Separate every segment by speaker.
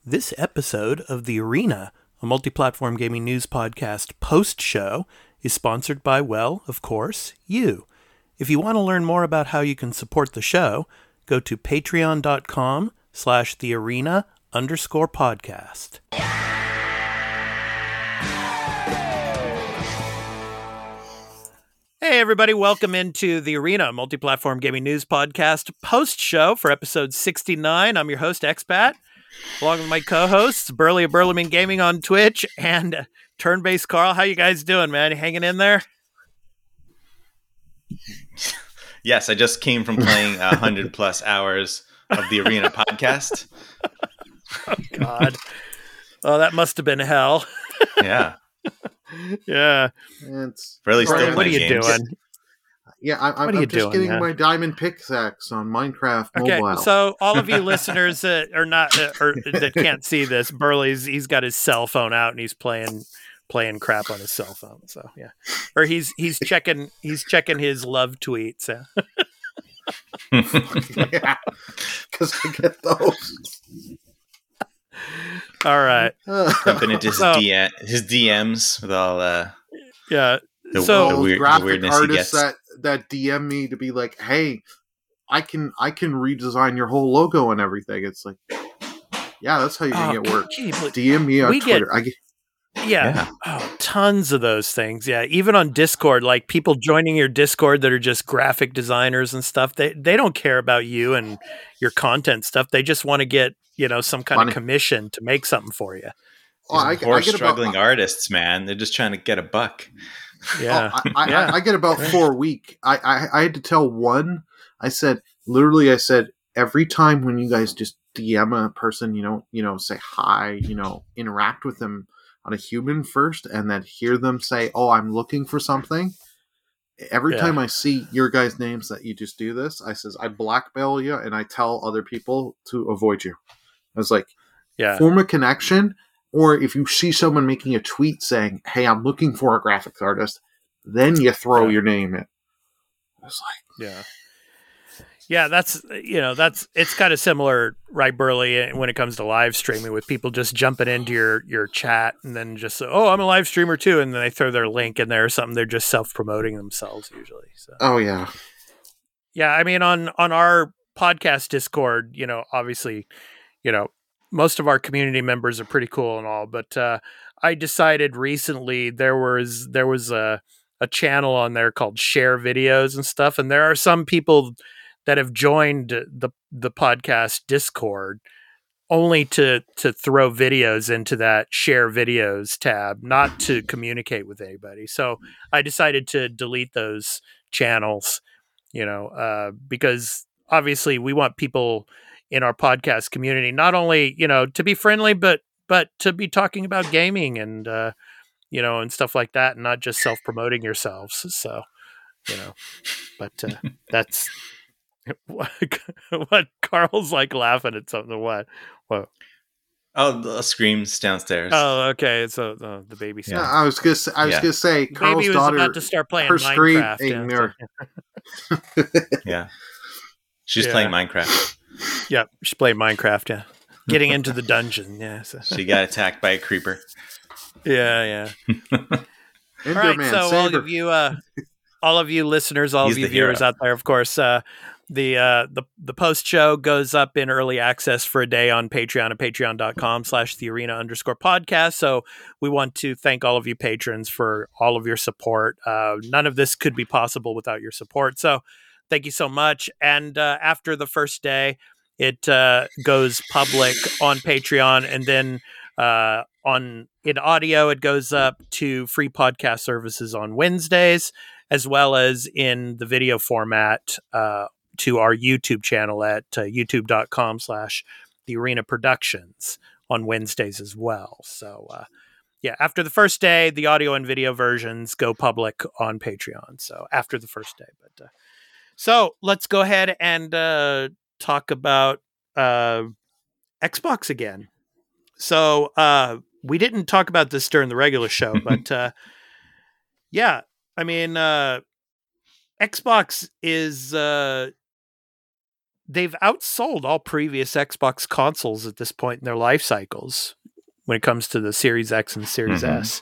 Speaker 1: This episode of The Arena, a multi-platform gaming news podcast post-show, is sponsored by, well, of course, you. If you want to learn more about how you can support the show, go to patreon.com/thearena_podcast. Hey everybody, welcome into The Arena, multi-platform gaming news podcast post-show for episode 69. I'm your host, Expat, along with my co-hosts, Burley of Burleman Gaming on Twitch and Turn-Based Carl. How you guys doing, man? You hanging in there?
Speaker 2: Yes, I just came from playing 100 plus hours of the Arena podcast.
Speaker 1: Oh, God. Oh, that must have been hell.
Speaker 2: Yeah.
Speaker 1: Yeah.
Speaker 3: It's
Speaker 2: Really still
Speaker 1: What are you
Speaker 2: games.
Speaker 1: doing?
Speaker 3: Yeah, I'm
Speaker 1: What are you
Speaker 3: just
Speaker 1: doing,
Speaker 3: getting
Speaker 1: man?
Speaker 3: my diamond pickaxe on Minecraft
Speaker 1: Okay,
Speaker 3: Mobile.
Speaker 1: so all of you listeners that are not or that can't see this, he's got his cell phone out and he's playing crap on his cell phone. So yeah, or he's checking his love tweets.
Speaker 3: Yeah, because I get those.
Speaker 1: All right,
Speaker 2: Jumping into his,
Speaker 1: So-
Speaker 2: his DMs with all
Speaker 1: yeah.
Speaker 2: the,
Speaker 1: So-
Speaker 2: the, weird, the
Speaker 3: graphic
Speaker 2: weirdness he
Speaker 3: artists
Speaker 2: gets.
Speaker 3: that DM me to be like, "Hey, I can redesign your whole logo and everything." It's like, yeah, that's how you're gonna get work.
Speaker 1: gee, but-
Speaker 3: DM me on
Speaker 1: we get-
Speaker 3: Twitter.
Speaker 1: Yeah. Oh, tons of those things. Yeah. Even on Discord, like people joining your Discord that are just graphic designers and stuff, they don't care about you and your content stuff. They just want to get, some kind
Speaker 3: Money.
Speaker 1: of commission to make something for you.
Speaker 3: I
Speaker 2: Poor
Speaker 3: get
Speaker 2: struggling
Speaker 3: about,
Speaker 2: artists, man. They're just trying to get a buck.
Speaker 1: Yeah.
Speaker 3: I, I get about 4 a week. I had to tell one. I said, every time when you guys just DM a person, say hi, interact with them on a human first, and then hear them say, "Oh, I'm looking for something." Every
Speaker 1: Yeah.
Speaker 3: time I see your guys' names that you just do this, I says I blackmail you and I tell other people to avoid you. I was like,
Speaker 1: Yeah.
Speaker 3: form a connection, or if you see someone making a tweet saying, "Hey, I'm looking for a graphics artist," then you throw
Speaker 1: Yeah.
Speaker 3: your name in. I was like,
Speaker 1: Yeah. Yeah, it's kind of similar, right, Burley, when it comes to live streaming, with people just jumping into your chat and then just, "Oh, I'm a live streamer too," and then they throw their link in there or something. They're just self-promoting themselves usually. So
Speaker 3: "Oh yeah,
Speaker 1: yeah, I mean, on our podcast Discord, obviously, most of our community members are pretty cool and all, but I decided recently there was a channel on there called Share Videos and stuff, and there are some people that have joined the podcast Discord only to throw videos into that Share Videos tab, not to communicate with anybody. So I decided to delete those channels, because obviously we want people in our podcast community not only, to be friendly, but to be talking about gaming and, and stuff like that, and not just self-promoting yourselves. So, but that's what Carl's like laughing at something. What?
Speaker 2: Oh, the screams downstairs.
Speaker 1: Oh, okay. So the baby.
Speaker 2: Yeah.
Speaker 3: I was gonna say, Carl's
Speaker 1: Baby was
Speaker 3: daughter,
Speaker 1: about to start playing
Speaker 3: her screen
Speaker 1: Minecraft.
Speaker 3: a
Speaker 1: yeah,
Speaker 3: mirror.
Speaker 2: Yeah. She's
Speaker 1: Yeah.
Speaker 2: playing Minecraft.
Speaker 1: Yep, she's playing Minecraft. Yeah, getting into the dungeon. Yeah, so.
Speaker 2: She got attacked by a creeper.
Speaker 1: yeah. All right,
Speaker 3: Enderman,
Speaker 1: so
Speaker 3: save
Speaker 1: all of you listeners, all
Speaker 2: He's
Speaker 1: of you
Speaker 2: the
Speaker 1: viewers
Speaker 2: hero.
Speaker 1: out there, of course, the post show goes up in early access for a day on Patreon at patreon.com/thearena_podcast. So we want to thank all of you patrons for all of your support. None of this could be possible without your support. So thank you so much. And after the first day, it goes public on Patreon, and then in audio, it goes up to free podcast services on Wednesdays, as well as in the video format to our YouTube channel at youtube.com/thearena productions on Wednesdays as well. So after the first day, the audio and video versions go public on Patreon. So after the first day, but so let's go ahead and talk about Xbox again. So we didn't talk about this during the regular show, but I mean, Xbox is they've outsold all previous Xbox consoles at this point in their life cycles when it comes to the Series X and Series S.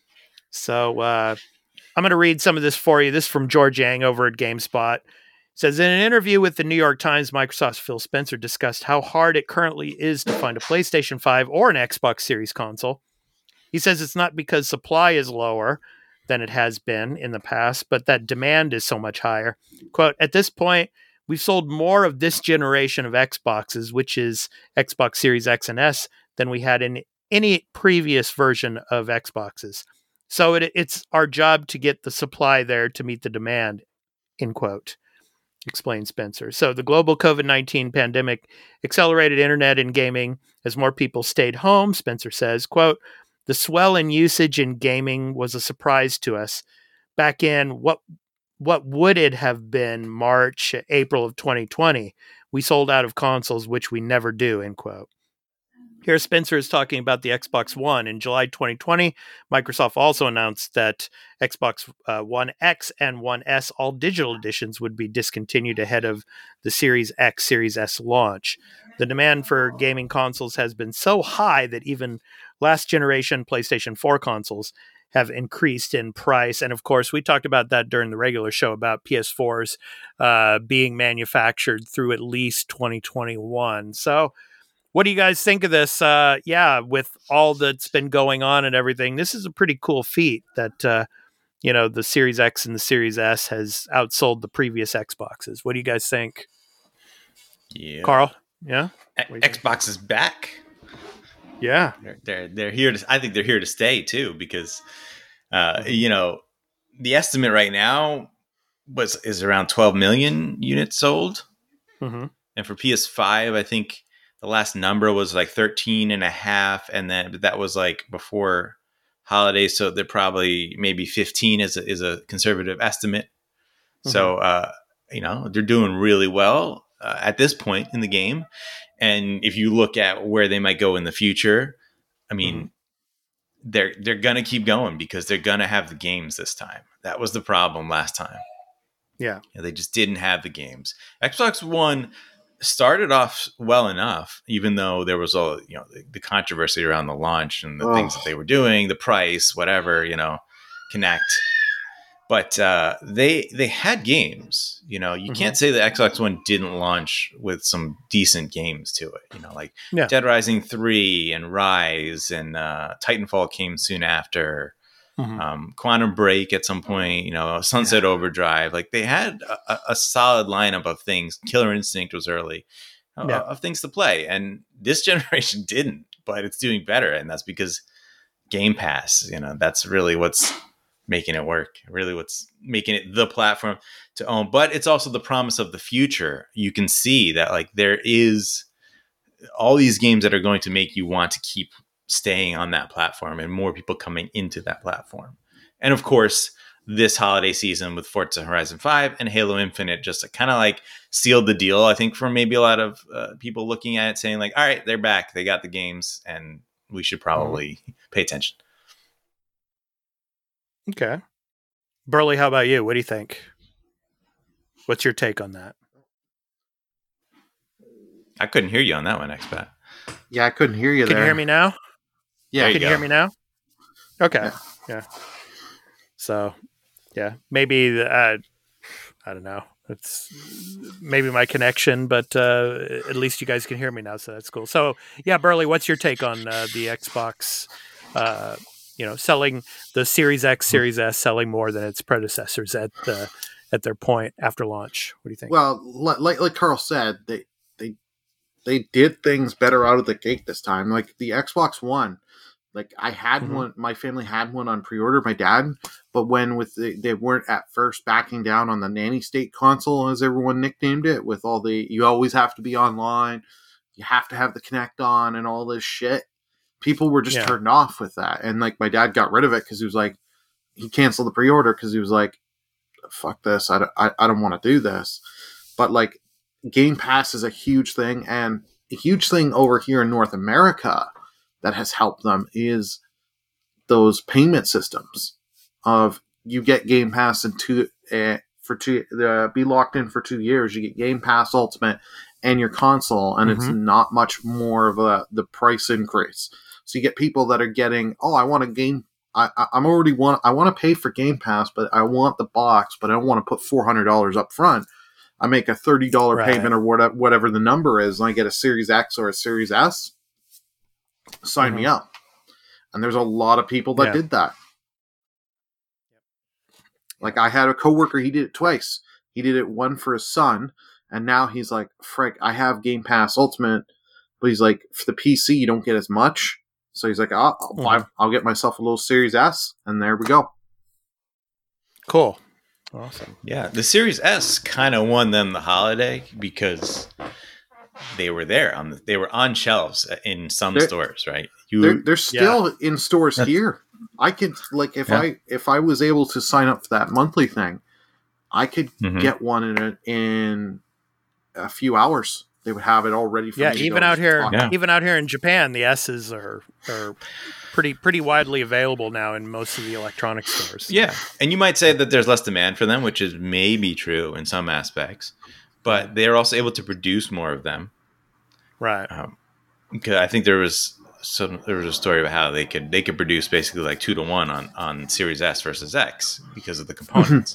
Speaker 1: So I'm going to read some of this for you. This is from George Yang over at GameSpot. It says, in an interview with the New York Times, Microsoft's Phil Spencer discussed how hard it currently is to find a PlayStation 5 or an Xbox Series console. He says it's not because supply is lower than it has been in the past, but that demand is so much higher. Quote, at this point, we've sold more of this generation of Xboxes, which is Xbox Series X and S, than we had in any previous version of Xboxes. So it's our job to get the supply there to meet the demand, end quote, explained Spencer. So the global COVID-19 pandemic accelerated internet and gaming as more people stayed home, Spencer says, quote, the swell in usage in gaming was a surprise to us. Back in what would it have been March, April of 2020, we sold out of consoles, which we never do, end quote. Here, Spencer is talking about the Xbox One. In July 2020, Microsoft also announced that Xbox One X and One S all digital editions would be discontinued ahead of the Series X, Series S launch. The demand for gaming consoles has been so high that even last generation PlayStation 4 consoles have increased in price. And of course, we talked about that during the regular show about PS4s being manufactured through at least 2021. So what do you guys think of this? With all that's been going on and everything, this is a pretty cool feat that, the Series X and the Series S has outsold the previous Xboxes. What do you guys think?
Speaker 2: Yeah.
Speaker 1: Carl? Yeah?
Speaker 2: Xbox is back.
Speaker 1: Yeah.
Speaker 2: They're here to, I think they're here to stay too, because, the estimate right now is around 12 million units sold.
Speaker 1: Mm-hmm.
Speaker 2: And for PS5, I think the last number was like 13 and a half. And then that was like before holidays. So they're probably maybe 15 is a conservative estimate. Mm-hmm. So, they're doing really well at this point in the game. And if you look at where they might go in the future, I mean, they're going to keep going because they're going to have the games this time. That was the problem last time.
Speaker 1: Yeah.
Speaker 2: They just didn't have the games. Xbox One started off well enough, even though there was all, the controversy around the launch and the things that they were doing, the price, whatever, Kinect. But they had games. You can't say the Xbox One didn't launch with some decent games to it. Dead Rising 3 and Rise and Titanfall came soon after. Mm-hmm. Quantum Break at some point, Sunset Overdrive. Like they had a solid lineup of things. Killer Instinct was early of things to play, and this generation didn't. But it's doing better, and that's because Game Pass. That's really what's making it work. Really, what's making it the platform to own. But it's also the promise of the future. You can see that there is all these games that are going to make you want to keep staying on that platform and more people coming into that platform. And of course, this holiday season with Forza Horizon 5 and Halo Infinite just kind of sealed the deal, I think, for maybe a lot of people looking at it saying all right, they're back. They got the games and we should probably pay attention.
Speaker 1: Okay. Burley, how about you? What do you think? What's your take on that?
Speaker 2: I couldn't hear you on that one, Expat.
Speaker 3: Yeah, I couldn't hear you there.
Speaker 1: Can you hear me now?
Speaker 3: Yeah.
Speaker 1: Can you hear me now? Okay. Yeah. So, maybe, I don't know. It's maybe my connection, but at least you guys can hear me now, so that's cool. So, Burley, what's your take on the Xbox, selling the Series X, Series S, selling more than its predecessors at their point after launch? What do you think?
Speaker 3: Well, like Carl said, they did things better out of the gate this time. Like the Xbox One, I had one, my family had one on pre-order, my dad, but they weren't at first backing down on the nanny state console, as everyone nicknamed it, with all you always have to be online, you have to have the Kinect on and all this shit. People were just turned off with that. And my dad got rid of it because he was he canceled the pre-order because he was fuck this. I don't want to do this. But Game Pass is a huge thing, and a huge thing over here in North America that has helped them is those payment systems of you get Game Pass and for be locked in for 2 years. You get Game Pass Ultimate and your console, and it's not much more of the price increase. So you get people that are getting, I want a game. I want to pay for Game Pass, but I want the box, but I don't want to put $400 up front. I make a $30 payment or whatever the number is, and I get a Series X or a Series S. Sign me up. And there's a lot of people that did that. Like, I had a coworker, he did it twice. He did it one for his son, and now he's like, frick, I have Game Pass Ultimate, but he's like, for the PC, you don't get as much. So he's like, I'll get myself a little Series S, and there we go.
Speaker 1: Cool. Awesome.
Speaker 2: Yeah, the Series S kind of won them the holiday because they were there. They were on shelves in some stores, right?
Speaker 3: They're still in stores here. I could, like, if I was able to sign up for that monthly thing, I could get one in a few hours. They would have it all ready for me.
Speaker 1: Even out here in Japan, the S's are pretty widely available now in most of the electronic stores.
Speaker 2: Yeah, and you might say that there's less demand for them, which is maybe true in some aspects, but they're also able to produce more of them.
Speaker 1: Right.
Speaker 2: Because I think there was a story about how they could produce basically like 2 to 1 on Series S versus X because of the components.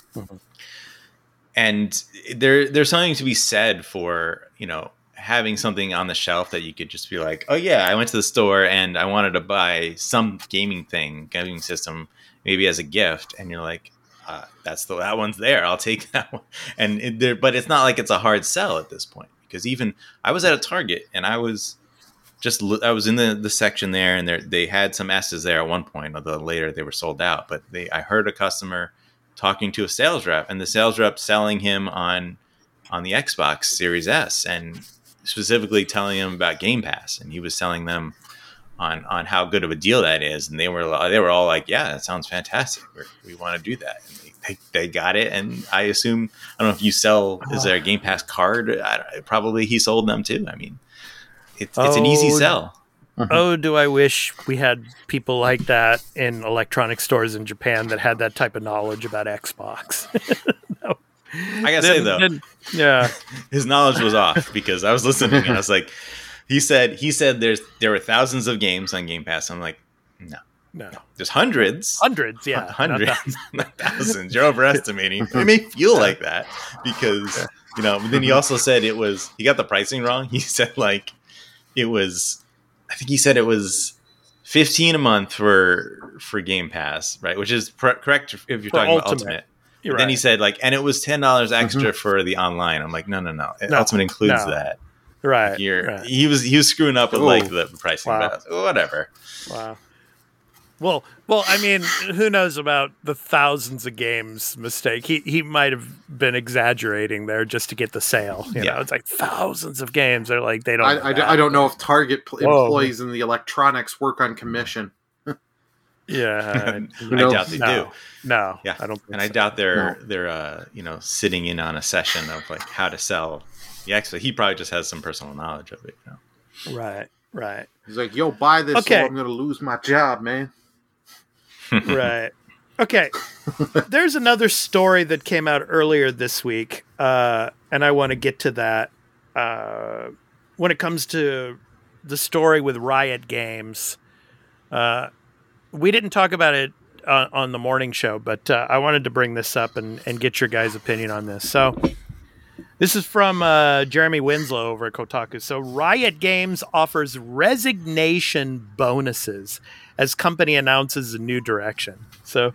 Speaker 2: And there's something to be said for, having something on the shelf that you could just be like, oh yeah, I went to the store and I wanted to buy some gaming system, maybe as a gift, and you're like, that one's there, I'll take that one. But it's not like it's a hard sell at this point, because even I was at a Target and I was in the section there, and they had some S's there at one point, although later they were sold out. But I heard a customer talking to a sales rep, and the sales rep selling him on the Xbox Series S, and specifically telling him about Game Pass, and he was selling them on how good of a deal that is, and they were all like, yeah, that sounds fantastic, we want to do that. And they got it, and I assume, I don't know if you sell, is there a Game Pass card? Probably he sold them too. I mean, it's an easy sell.
Speaker 1: Oh, do I wish we had people like that in electronic stores in Japan that had that type of knowledge about Xbox. No.
Speaker 2: I gotta say though, his knowledge was off, because I was listening and I was like, he said there were thousands of games on Game Pass. I'm like, no, there's hundreds,
Speaker 1: yeah,
Speaker 2: not thousands. You're overestimating. It may feel like that because but then he also said he got the pricing wrong. He said I think he said it was $15 a month for Game Pass, right? Which is correct if you're talking about Ultimate. Right. Then he said and it was $10 extra for the online. I'm like, no. Ultimate includes that.
Speaker 1: Right.
Speaker 2: He was screwing up with the pricing. Wow. Whatever.
Speaker 1: Wow. Well, I mean, who knows about the thousands of games mistake? He might have been exaggerating there just to get the sale. You know, it's like thousands of games. They're like, they don't.
Speaker 3: I don't know if Target employees in the electronics work on commission.
Speaker 1: Yeah,
Speaker 2: I doubt they do.
Speaker 1: No,
Speaker 2: yeah,
Speaker 1: I don't.
Speaker 2: And I doubt they're sitting in on a session of how to sell the Xbox. He probably just has some personal knowledge of it.
Speaker 1: Right.
Speaker 3: He's like, "Yo, buy this, or I'm going to lose my job, man."
Speaker 1: Right. Okay. There's another story that came out earlier this week, and I want to get to that. When it comes to the story with Riot Games, we didn't talk about it on the morning show, but I wanted to bring this up and get your guys' opinion on this. So this is from Jeremy Winslow over at Kotaku. So Riot Games offers resignation bonuses as company announces a new direction. So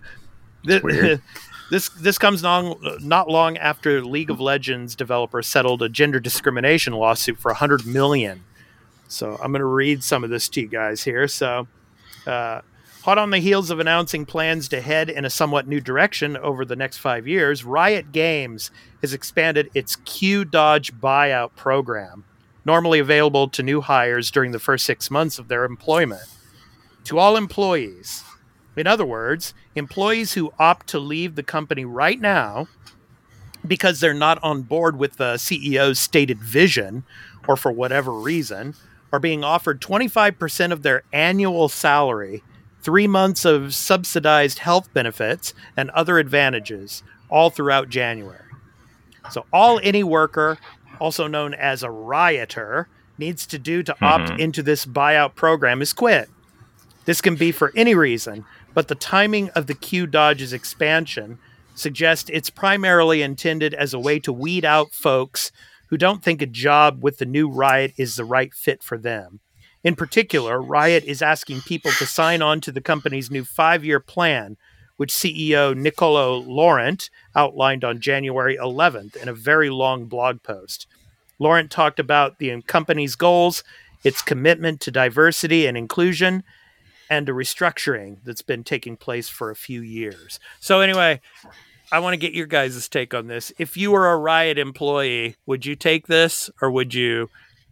Speaker 1: this comes not long after League of Legends developer settled a gender discrimination lawsuit for $100 million. So I'm going to read some of this to you guys here. So hot on the heels of announcing plans to head in a somewhat new direction over the next 5 years, Riot Games has expanded its Q-Dodge buyout program, normally available to new hires during the first 6 months of their employment, to all employees. In other words, employees who opt to leave the company right now because they're not on board with the CEO's stated vision, or for whatever reason, are being offered 25% of their annual salary, 3 months of subsidized health benefits, and other advantages, all throughout January. So all any worker, also known as a rioter, needs to do to opt into this buyout program is quit. This can be for any reason, but the timing of the Q Dodge's expansion suggests it's primarily intended as a way to weed out folks who don't think a job with the new Riot is the right fit for them. In particular, Riot is asking people to sign on to the company's new 5-year plan, which CEO Nicolo Laurent outlined on January 11th in a very long blog post. Laurent talked about the company's goals, its commitment to diversity and inclusion, and a restructuring that's been taking place for a few years. So anyway, I want to get your guys' take on this. If you were a Riot employee, would you take this, or would you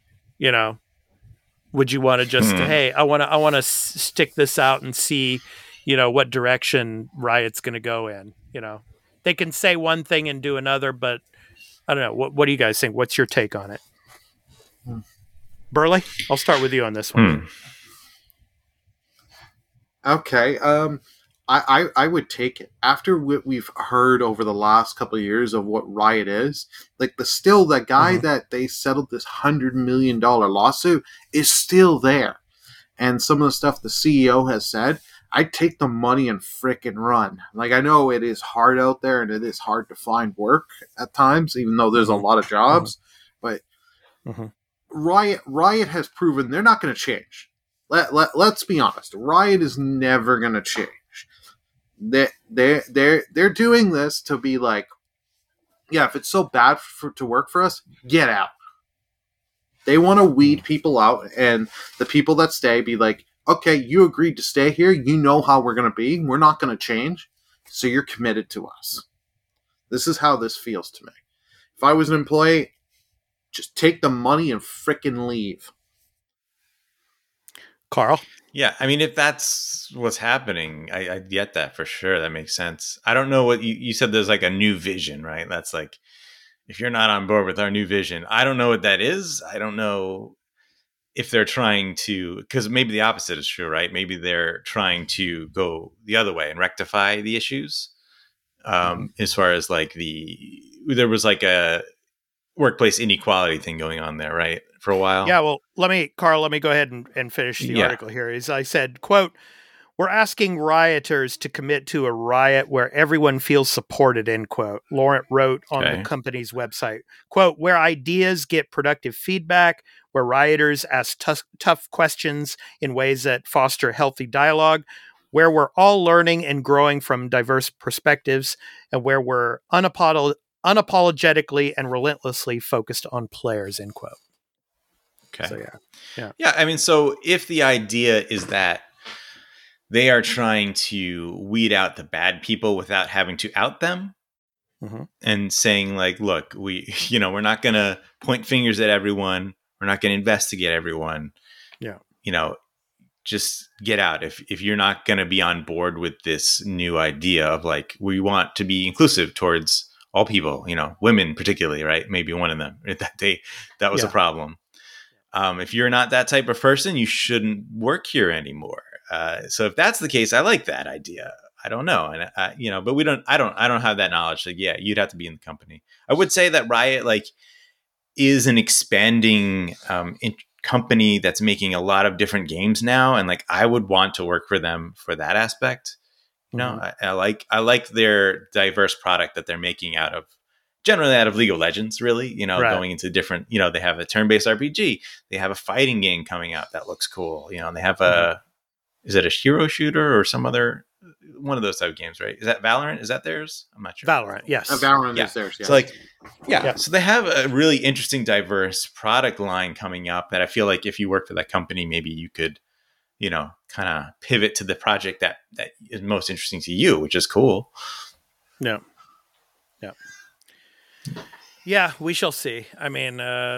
Speaker 1: want to just, hey, I want to stick this out and see, what direction Riot's going to go in? They can say one thing and do another, but I don't know. What do you guys think? What's your take on it? Burley, I'll start with you on this one.
Speaker 3: Okay. I would take it after what we've heard over the last couple of years of what Riot is. Like that guy that they settled this $100 million lawsuit is still there, and some of the stuff the CEO has said, I'd take the money and frickin' run. Like, I know it is hard out there and it is hard to find work at times, even though there's a lot of jobs. But Riot has proven they're not going to change. Let's be honest. Riot is never going to change. They're doing this to be like, yeah, if it's so bad to work for us, get out. They want to weed people out, and the people that stay be like, okay, you agreed to stay here. You know how we're going to be. We're not going to change, so you're committed to us. This is how this feels to me. If I was an employee, just take the money and frickin' leave.
Speaker 1: Carl?
Speaker 2: Yeah, I mean, if that's what's happening, I get that for sure. That makes sense. I don't know what you said. There's like a new vision, right? That's like, if you're not on board with our new vision, I don't know what that is. I don't know if they're trying to, because maybe the opposite is true, right? Maybe they're trying to go the other way and rectify the issues. As far as like there was like a workplace inequality thing going on there, right? For a while.
Speaker 1: Yeah, well, let me go ahead and finish the article here. As I said, quote, we're asking rioters to commit to a riot where everyone feels supported, end quote. Laurent wrote on the company's website, quote, where ideas get productive feedback, where rioters ask tough questions in ways that foster healthy dialogue, where we're all learning and growing from diverse perspectives, and where we're unapologetically and relentlessly focused on players, end quote.
Speaker 2: Okay.
Speaker 1: So,
Speaker 2: yeah. I mean, so if the idea is that they are trying to weed out the bad people without having to out them, and saying like, look, we're not going to point fingers at everyone. We're not going to investigate everyone.
Speaker 1: Yeah.
Speaker 2: Just get out. If you're not going to be on board with this new idea of like, we want to be inclusive towards all people, women particularly, right? Maybe one of them that was a problem. If you're not that type of person, you shouldn't work here anymore. So if that's the case, I like that idea. I don't know. And, but I don't have that knowledge. Like, yeah, you'd have to be in the company. I would say that Riot is an expanding, company that's making a lot of different games now. And I would want to work for them for that aspect. I like their diverse product that they're making generally out of League of Legends, really, going into different, they have a turn-based RPG. They have a fighting game coming out that looks cool. They have is it a hero shooter or some other one of those type of games, right? Is that Valorant? Is that theirs? I'm not sure.
Speaker 1: Valorant, yes.
Speaker 3: Valorant is theirs, yes.
Speaker 2: So so they have a really interesting, diverse product line coming up that I feel like if you work for that company, maybe you could, kind of pivot to the project that is most interesting to you, which is cool.
Speaker 1: Yeah. Yeah, we shall see. I mean,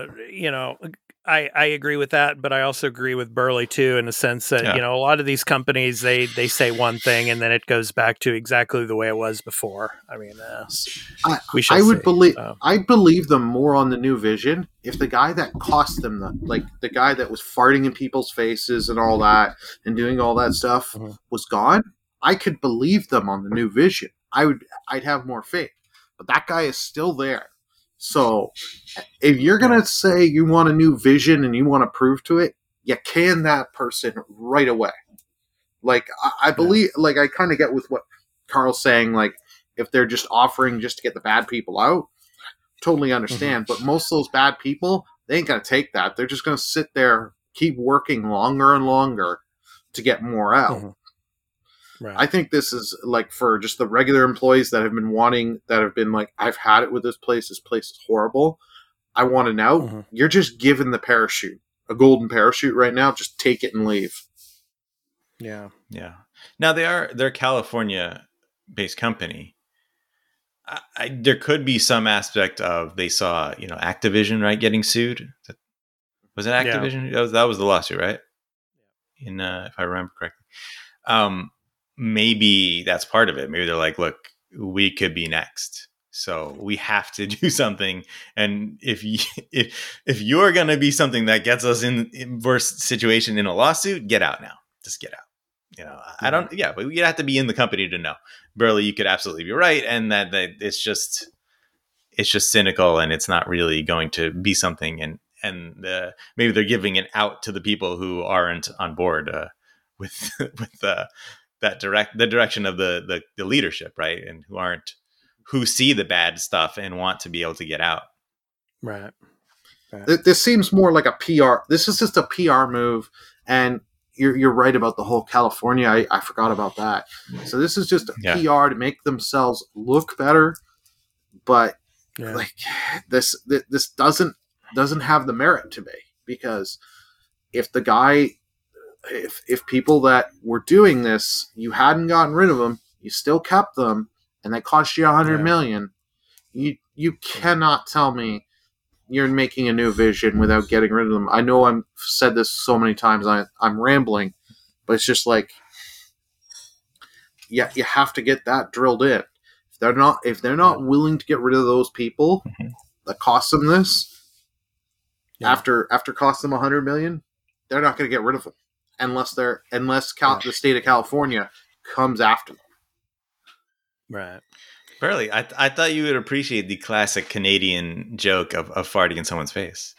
Speaker 1: I agree with that, but I also agree with Burley too, in the sense that, a lot of these companies, they say one thing and then it goes back to exactly the way it was before. I mean, we shall see.
Speaker 3: I believe them more on the new vision. If the guy that cost them the guy that was farting in people's faces and all that and doing all that stuff was gone, I could believe them on the new vision. I'd have more faith. but that guy is still there. So if you're going to say you want a new vision and you want to prove to it, you can that person right away. Like, I believe, like, I kind of get with what Carl's saying, like, if they're just offering just to get the bad people out, totally understand. But most of those bad people, they ain't going to take that. They're just going to sit there, keep working longer and longer to get more out. Right. I think this is like for just the regular employees that have been like, I've had it with this place is horrible. I want an out. You're just given the parachute, a golden parachute right now. Just take it and leave.
Speaker 1: Yeah.
Speaker 2: Yeah. Now they're a California based company. There could be some aspect of they saw, Activision, right, getting sued. Was it Activision? Yeah. That was the lawsuit, right? If I remember correctly. Maybe that's part of it. Maybe they're like, look, we could be next, so we have to do something. And if you're going to be something that gets us in worse situation in a lawsuit, get out now. Just get out. I don't. Yeah, but you have to be in the company to know. Burley, you could absolutely be right, and that it's just cynical, and it's not really going to be something. And maybe they're giving it out to the people who aren't on board with the direction of the leadership, right? And who see the bad stuff and want to be able to get out.
Speaker 1: Right.
Speaker 3: This seems more like a PR. This is just a PR move, and you're right about the whole California. I forgot about that. So this is just a PR to make themselves look better, but like this doesn't have the merit to me, because if the guy. If people that were doing this, you hadn't gotten rid of them, you still kept them, and they cost you $100 million, you cannot tell me you're making a new vision without getting rid of them. I know I've said this so many times, I'm rambling, but it's just like, you have to get that drilled in. If they're not willing to get rid of those people that cost them this, after cost them $100 million, they're not going to get rid of them. Unless the state of California comes after them.
Speaker 1: Right.
Speaker 2: Burley, I thought you would appreciate the classic Canadian joke of farting in someone's face.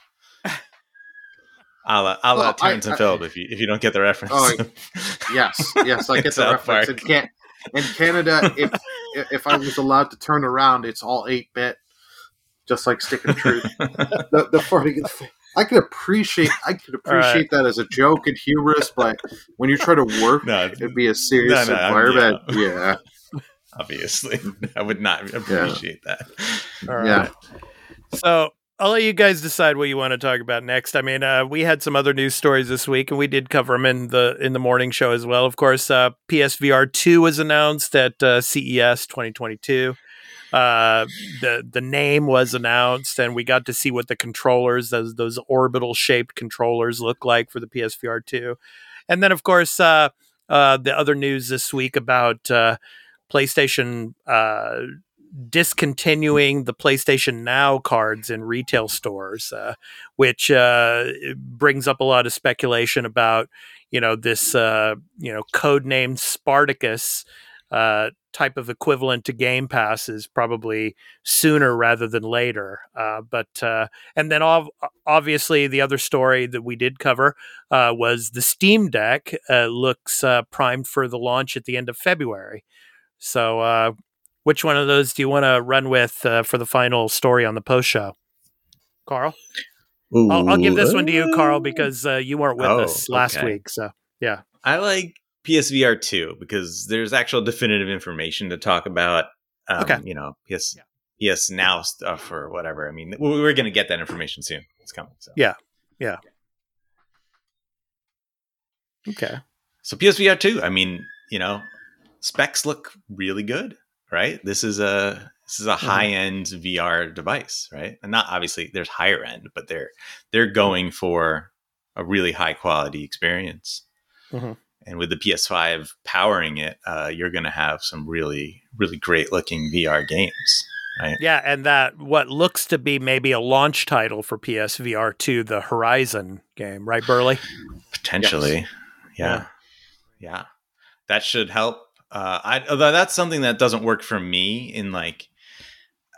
Speaker 2: I'll Terrence and Philip if you don't get the reference.
Speaker 3: Oh, yes, I get the reference. In Canada, if I was allowed to turn around, it's all 8-bit, just like Stick of Truth. the farting in the face. I could appreciate that as a joke and humorous, but when you try to work, it'd be a serious environment. Yeah.
Speaker 2: Obviously, I would not appreciate that.
Speaker 1: All right. Yeah. So I'll let you guys decide what you want to talk about next. I mean, we had some other news stories this week, and we did cover them in the morning show as well. Of course, PSVR 2 was announced at CES 2022. The name was announced, and we got to see what the controllers, those orbital shaped controllers, look like for the PSVR 2. And then, of course, the other news this week about PlayStation discontinuing the PlayStation Now cards in retail stores, which brings up a lot of speculation about this codenamed Spartacus type of equivalent to Game Pass is probably sooner rather than later. And then obviously the other story that we did cover was the Steam Deck looks primed for the launch at the end of February. So which one of those do you want to run with for the final story on the post show? Carl? I'll give this one to you, Carl, because you weren't with us last week. So yeah.
Speaker 2: I like PSVR 2 because there's actual definitive information to talk about. PS Now stuff or whatever. I mean, we're going to get that information soon. It's coming. So
Speaker 1: yeah. Okay.
Speaker 2: So PSVR 2. I mean, specs look really good, right? This is a high end VR device, right? And not obviously there's higher end, but they're going for a really high quality experience. Mm-hmm. And with the PS5 powering it, you're going to have some really, really great looking VR games, right?
Speaker 1: Yeah, and that what looks to be maybe a launch title for PSVR 2, the Horizon game, right, Burley?
Speaker 2: Potentially, yes. Yeah. That should help. Although that's something that doesn't work for me in like,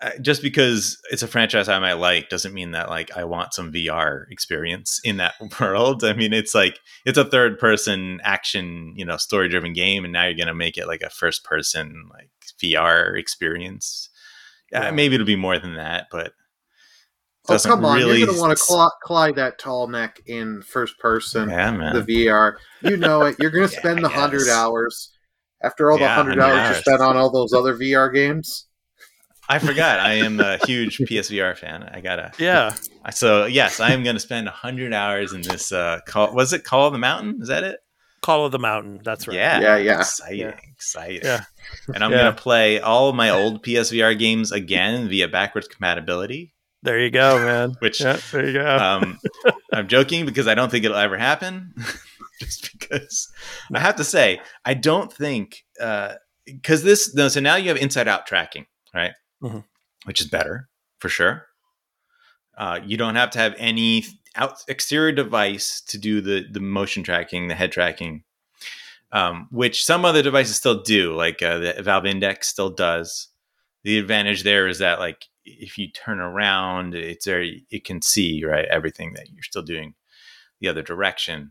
Speaker 2: just because it's a franchise I might like doesn't mean that like I want some VR experience in that world. I mean, it's like it's a third person action, story driven game, and now you're gonna make it like a first person like VR experience. Yeah, maybe it'll be more than that, but
Speaker 3: come on!
Speaker 2: Really
Speaker 3: You're gonna want to Clyde that tall neck in first person.
Speaker 2: Yeah, man.
Speaker 3: The VR, you know it. You're gonna spend the 100 hours after all the 100 hours you spent on all those other VR games.
Speaker 2: I forgot. I am a huge PSVR fan. I gotta.
Speaker 1: Yeah.
Speaker 2: So yes, I am going to spend 100 hours in this. Was it Call of the Mountain? Is that it?
Speaker 1: Call of the Mountain. That's right.
Speaker 2: Yeah. Exciting. Yeah. And I'm going to play all of my old PSVR games again via backwards compatibility.
Speaker 1: There you go, man.
Speaker 2: There you go. I'm joking because I don't think it'll ever happen. Just because I have to say, I don't think because so now you have inside out tracking, right? Mm-hmm. Which is better for sure. You don't have to have any exterior device to do the motion tracking, the head tracking, which some other devices still do, like the Valve Index still does. The advantage there is that like if you turn around, it can see right everything that you're still doing the other direction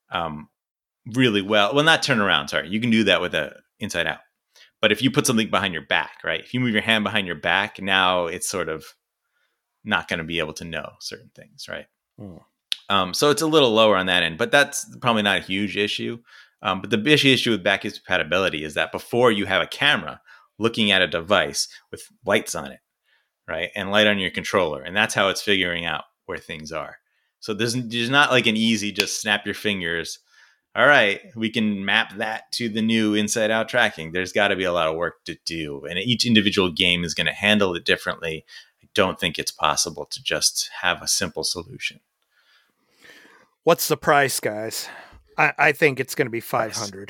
Speaker 2: really well. Well, not turn around. Sorry, you can do that with a inside out. But if you put something behind your back, right? If you move your hand behind your back, now it's sort of not going to be able to know certain things, right? So it's a little lower on that end, but that's probably not a huge issue. But the big issue with backwards compatibility is that before you have a camera looking at a device with lights on it, right? And light on your controller. And that's how it's figuring out where things are. So there's not like an easy just snap your fingers. All right, we can map that to the new inside out tracking. There's got to be a lot of work to do. And each individual game is going to handle it differently. I don't think it's possible to just have a simple solution.
Speaker 1: What's the price, guys? I think it's going to be 500.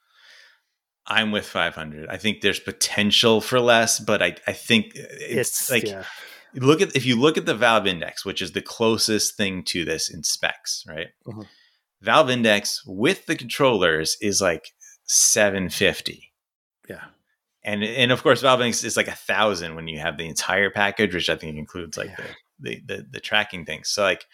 Speaker 2: I'm with 500. I think there's potential for less, but I think it's like if you look at the Valve Index, which is the closest thing to this in specs, right? Mm-hmm. Valve Index with the controllers is like $750.
Speaker 1: Yeah.
Speaker 2: And of course, Valve Index is like $1,000 when you have the entire package, which I think includes like the tracking things. So like,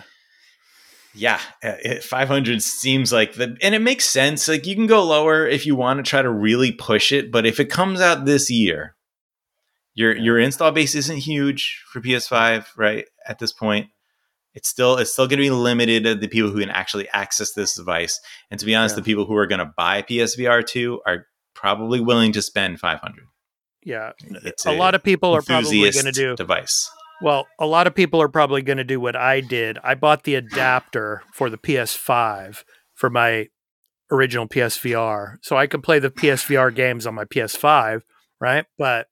Speaker 2: 500 seems like and it makes sense. Like you can go lower if you want to try to really push it. But if it comes out this year, your install base isn't huge for PS5, right? At this point. It's still going to be limited to the people who can actually access this device. And to be honest, the people who are going to buy PSVR 2 are probably willing to spend $500.
Speaker 1: Yeah. A lot of people are probably going to do
Speaker 2: device.
Speaker 1: Well, a lot of people are probably going to do what I did. I bought the adapter for the PS5 for my original PSVR. So I could play the PSVR games on my PS5, right? But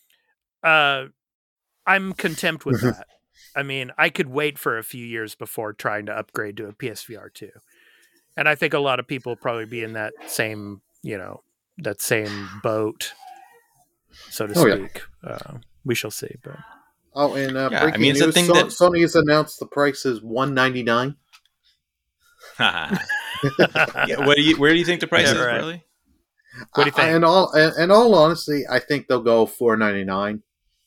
Speaker 1: I'm content with that. I mean, I could wait for a few years before trying to upgrade to a PSVR 2. And I think a lot of people will probably be in that same, boat, so to speak. Yeah. We shall see. But
Speaker 3: breaking news, Sony has announced the price is $199.
Speaker 2: Where do you think the price is, really?
Speaker 1: What do you think?
Speaker 3: In all honesty, I think they'll go $499.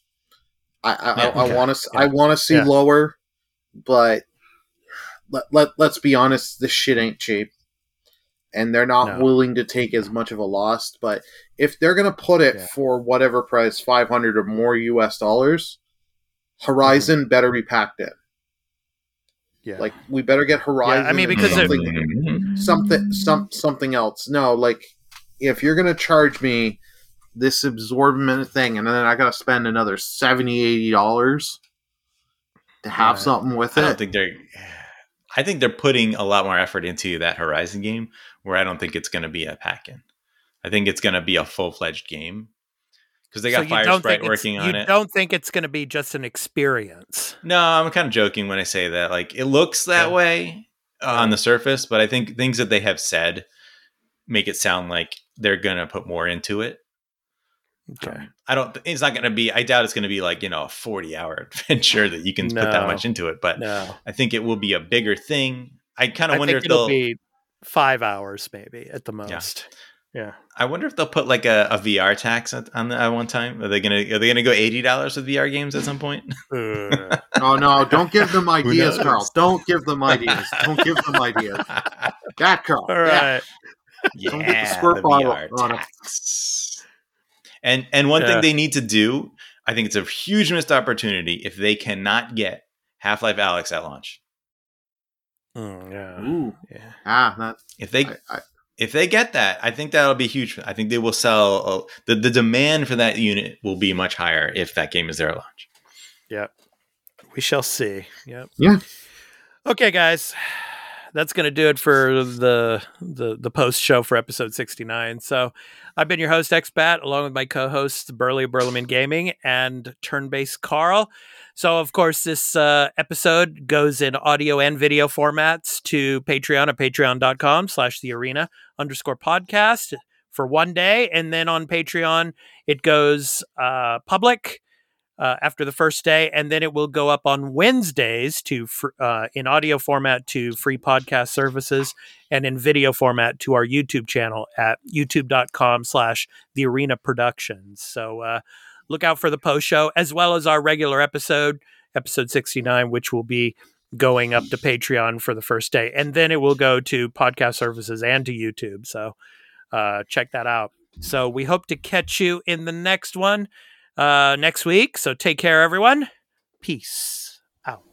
Speaker 3: I want to see lower, but let's be honest, this shit ain't cheap, and they're not willing to take as much of a loss. But if they're gonna put it for whatever price, $500 or more US dollars, Horizon better be packed in. Yeah, like we better get Horizon.
Speaker 1: I mean, because
Speaker 3: something else. No, like if you're gonna charge me this absorbent thing, and then I gotta spend another $70-$80 to have something with it.
Speaker 2: I think they're putting a lot more effort into that Horizon game, where I don't think it's going to be a pack-in. I think it's going to be a full-fledged game because they got Firesprite working on it.
Speaker 1: You don't think it's going to be just an experience?
Speaker 2: No, I'm kind of joking when I say that. Like it looks that way on the surface, but I think things that they have said make it sound like they're going to put more into it.
Speaker 1: Okay.
Speaker 2: It's not going to be, I doubt it's going to be like, a 40-hour adventure that you can put that much into it, but I think it will be a bigger thing. I kind of wonder if
Speaker 1: it'll be 5 hours maybe at the most. Yeah.
Speaker 2: I wonder if they'll put like a VR tax at one time. Are they gonna go $80 with VR games at some point?
Speaker 3: Oh no! Don't give them ideas, Carl. Don't give them ideas. Don't give them ideas. That Carl.
Speaker 1: All right.
Speaker 2: Yeah,
Speaker 3: Don't get the squirt bottle
Speaker 2: VR
Speaker 3: on it.
Speaker 2: tax. And one thing they need to do, I think it's a huge missed opportunity if they cannot get Half-Life Alyx at launch.
Speaker 1: Yeah.
Speaker 3: Ooh.
Speaker 1: Yeah.
Speaker 2: If they get that, I think that'll be huge. I think they will sell. The demand for that unit will be much higher if that game is there at launch.
Speaker 1: Yep. We shall see. Yep.
Speaker 3: Yeah.
Speaker 1: Okay, guys. That's going to do it for the post show for episode 69. So I've been your host, XBat, along with my co-hosts, Burley of Burleman Gaming and Turn-Based Carl. So, of course, this episode goes in audio and video formats to Patreon at patreon.com/thearena_podcast for one day. And then on Patreon, it goes public after the first day, and then it will go up on Wednesdays to in audio format to free podcast services, and in video format to our YouTube channel at youtube.com/thearena productions. So look out for the post show, as well as our regular episode 69, which will be going up to Patreon for the first day, and then it will go to podcast services and to YouTube. So check that out. So we hope to catch you in the next one next week. So take care, everyone. Peace out.